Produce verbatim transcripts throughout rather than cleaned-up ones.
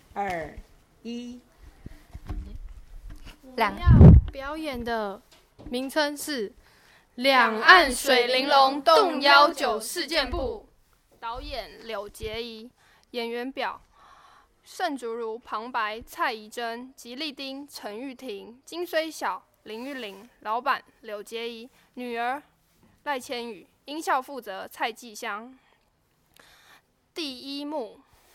二、一。 我们要表演的名称是两岸水玲珑动幺九事件簿，导演柳洁仪，演员表盛竹如、旁白蔡宜珍、吉利丁、陈玉婷、金虽晓、林玉玲，老板柳洁仪，女儿赖千羽，音效负责蔡继香。第一幕，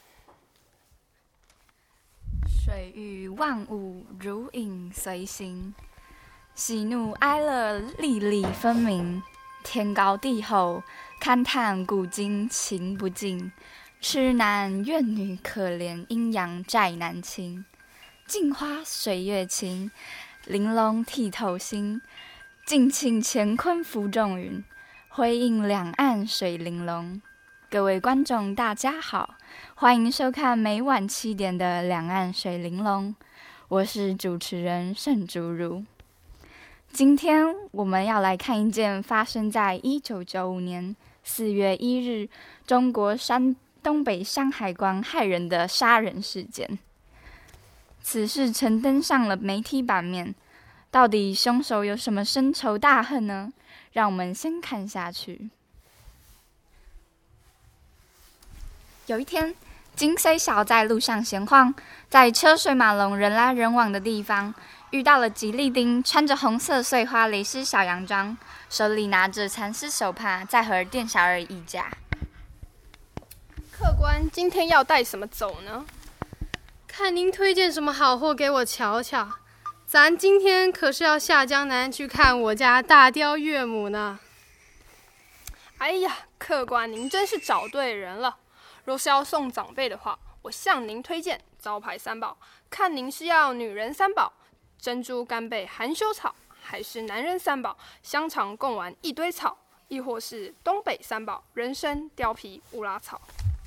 水域万物如影随形，喜怒哀乐粒粒分明。天高地厚，勘探古今情不尽。痴男怨女可怜，阴阳债难清。镜花水月情，玲珑剔透心。尽庆乾坤浮众云，辉映两岸水玲珑。各位观众大家好，欢迎收看每晚七点的两岸水玲珑，我是主持人盛竹如。今天我们要来看一件发生在一九九五年四月一日中国山东北山海关害人的杀人事件。此事曾登上了媒体版面，到底凶手有什么深仇大恨呢？让我们先看下去。有一天，金虽晓在路上闲晃，在车水马龙、人来人往的地方，遇到了吉利丁，穿着红色碎花蕾丝小洋装，手里拿着蚕丝手帕，在和店小二议价。 客官今天要带什么走呢？ 看您推荐什么好货给我瞧瞧。咱今天可是要下江南去看我家大雕岳母呢。 哎呀，客官您真是找对人了。若是要送长辈的话，我向您推荐招牌三宝，看您是要女人三宝珍珠干贝含羞草，还是男人三宝香肠贡丸一堆草，亦或是东北三宝人参貂皮乌拉草。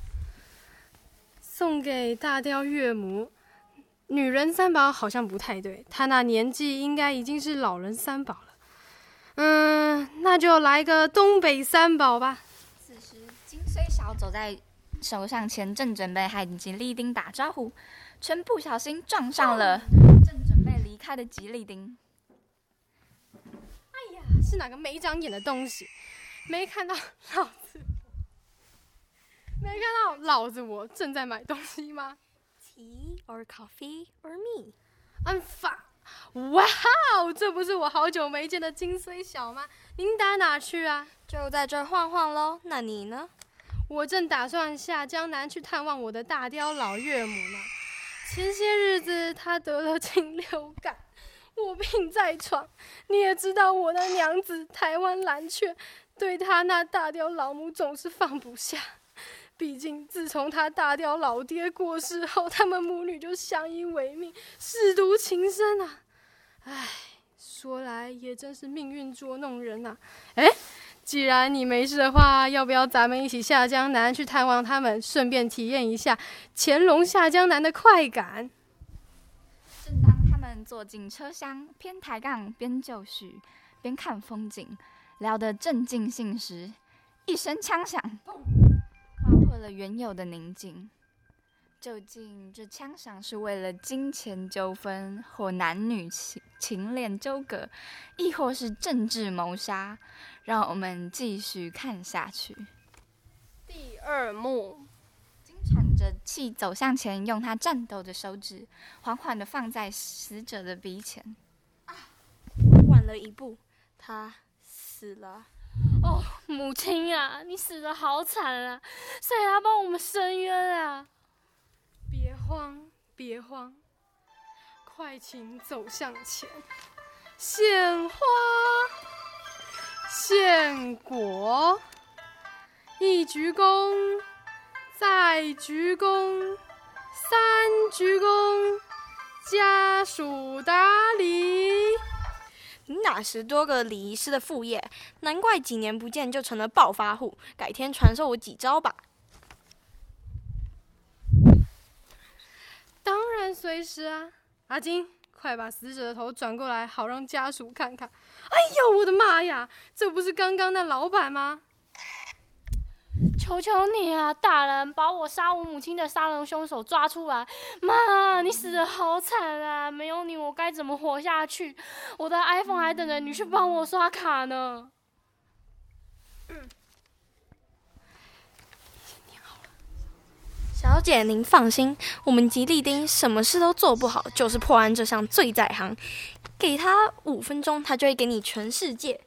送给大雕岳母，女人三宝好像不太对，她那年纪应该已经是老人三宝了。嗯，那就来个东北三宝吧。 此时，金虽晓走在首相前，正准备和吉利丁打招呼，却不小心撞上了正准备离开的吉利丁。 哎呀，是哪个没长眼的东西？没看到老子，没看到老子我正在买东西吗 ？Tea or coffee or me？ 安法，哇哦，这不是我好久没见的金虽晓吗？您打哪去啊？ 就在这儿晃晃喽。那你呢？ 我正打算下江南去探望我的大雕老岳母呢。前些日子他得了禽流感，卧病在床。你也知道我的娘子台湾蓝雀对他那大雕老母总是放不下。毕竟自从他大雕老爹过世后，他们母女就相依为命，舐犊情深啊！唉，说来也真是命运捉弄人啊！哎。既然你没事的话，要不要咱们一起下江南去探望他们，顺便体验一下乾隆下江南的快感？ 正当他们坐进车厢，边抬杠边就绪，边看风景，聊得正尽兴时，一声枪响，划破了原有的宁静。究竟这枪响是为了金钱纠纷，或男女情情恋纠葛，亦或是政治谋杀？让我们继续看下去。 第二幕， 金喘着气走向前，用他颤抖的手指缓缓地放在死者的鼻前。 啊，晚了一步，他死了。 哦，母亲啊，你死得好惨啊！谁来帮我们伸冤啊？ 别慌，别慌，快请走向前。献花，献果，一鞠躬，再鞠躬，三鞠躬，家属打理。 你哪时多个礼仪师的副业？难怪几年不见就成了暴发户。改天传授我几招吧。 当然随时啊！阿金，快把死者的头转过来，好让家属看看。哎呦，我的妈呀！这不是刚刚那老板吗？ 求求求你啊，大人，把我杀我母亲的杀人凶手抓出来！妈，你死得好惨啊！没有你，我该怎么活下去？我的 iPhone 还等着你去帮我刷卡呢。 嗯小姐，您放心，我们吉利丁什么事都做不好，就是破案这项最在行。给他五分钟，他就会给你全世界。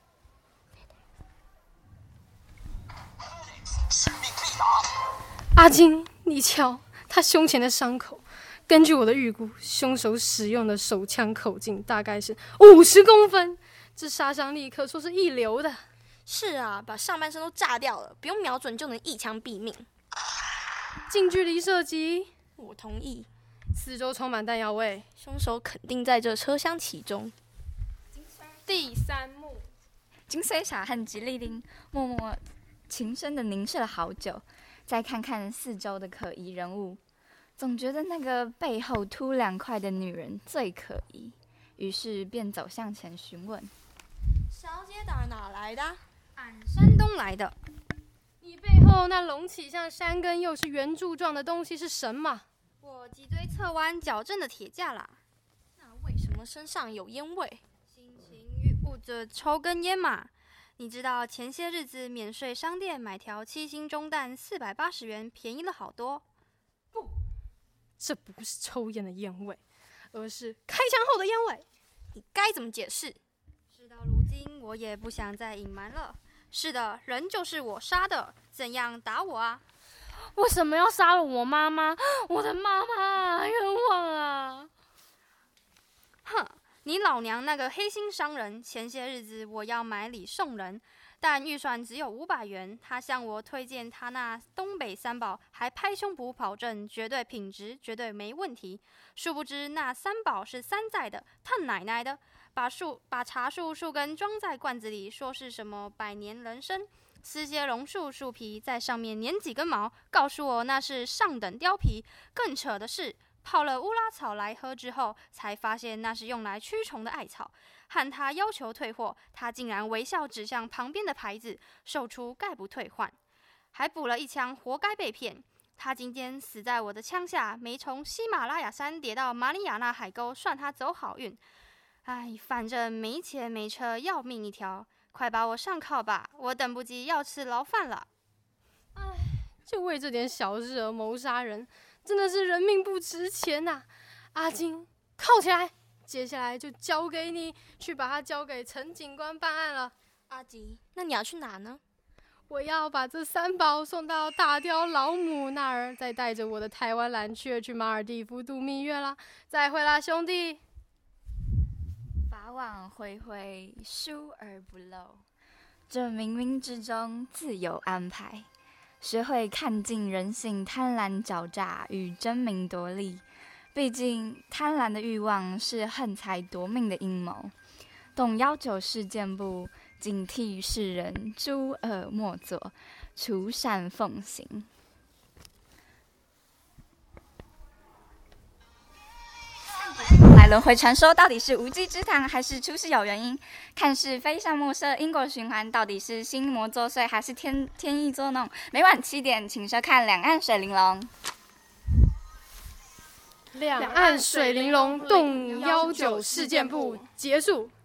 阿金，你瞧他胸前的伤口，根据我的预估，凶手使用的手枪口径大概是五十公分，这杀伤力可说是一流的。 是啊，把上半身都炸掉了，不用瞄准就能一枪毙命。 近距离射击， 我同意。 四周充满弹药味， 凶手肯定在这车厢其中。 第三幕， 金穗傻和吉利丁默默情深地凝视了好久，再看看四周的可疑人物，总觉得那个背后凸两块的女人最可疑，于是便走向前询问： 小姐打哪来的？ 俺山东来的。 你背后那隆起像山根又是圆柱状的东西是什么？ 我脊椎侧弯矫正的铁架啦。 那为什么身上有烟味？ 心情郁捂着抽根烟嘛。你知道前些日子免税商店买条七星中弹四百八十元，便宜了好多。 不，这不是抽烟的烟味，而是开枪后的烟味。 你该怎么解释？ 事到如今，我也不想再隐瞒了。是的，人就是我杀的，怎样打我啊？ 为什么要杀了我妈妈？我的妈妈，冤枉啊！ 哼，你老娘那个黑心商人，前些日子我要买礼送人，但预算只有五百元。他向我推荐他那东北三宝，还拍胸脯保证绝对品质，绝对没问题。殊不知那三宝是山寨的，他奶奶的！把树把茶树树根装在罐子里，说是什么百年人参，撕些榕树树皮在上面粘几根毛，告诉我那是上等貂皮。更扯的是，泡了乌拉草来喝之后，才发现那是用来驱虫的艾草。和他要求退货，他竟然微笑指向旁边的牌子，售出概不退换，还补了一枪，活该被骗。他今天死在我的枪下，没从喜马拉雅山跌到马里亚纳海沟，算他走好运。哎，反正没钱没车，要命一条，快把我上铐吧，我等不及要吃牢饭了。 哎，就为这点小事而谋杀人，真的是人命不值钱呐、啊！阿金，铐起来，接下来就交给你去把他交给陈警官办案了。 阿吉，那你要去哪呢？ 我要把这三宝送到大雕老母那儿，再带着我的台湾蓝雀去马尔地夫度蜜月啦！再会啦，兄弟！ 法网恢恢，疏而不漏，这冥冥之中自有安排。学会看尽人性贪婪狡诈与争名夺利，毕竟贪婪的欲望是横财夺命的阴谋。懂幺九事件簿，警惕世人诸恶莫作，除善奉行。来轮回传说到底是无稽之谈，还是出事有原因？看是非上莫测，因果循环，到底是心魔作祟，还是天天意作弄？每晚七点，请收看《两岸水玲珑》。 两岸水玲珑动幺九事件簿结束。